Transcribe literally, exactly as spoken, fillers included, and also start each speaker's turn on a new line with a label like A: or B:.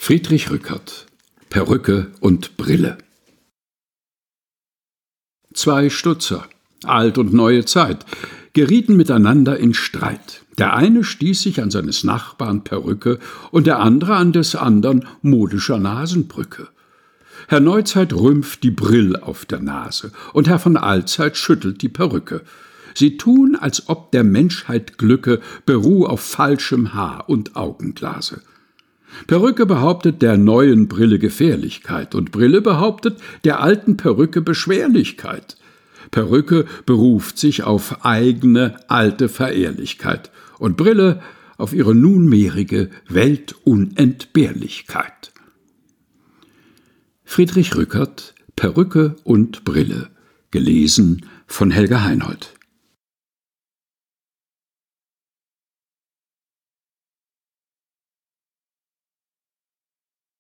A: Friedrich Rückert: Perücke und Brille. Zwei Stutzer, alt und neue Zeit, gerieten miteinander in Streit. Der eine stieß sich an seines Nachbarn Perücke und der andere an des andern modischer Nasenbrücke. Herr Neuzeit rümpft die Brill auf der Nase und Herr von Allzeit schüttelt die Perücke. Sie tun, als ob der Menschheit Glücke beruh auf falschem Haar und Augenglase. Perücke behauptet der neuen Brille Gefährlichkeit und Brille behauptet der alten Perücke Beschwerlichkeit. Perücke beruft sich auf eigene alte Verehrlichkeit und Brille auf ihre nunmehrige Weltunentbehrlichkeit. Friedrich Rückert: Perücke und Brille, gelesen von Helga Heinold.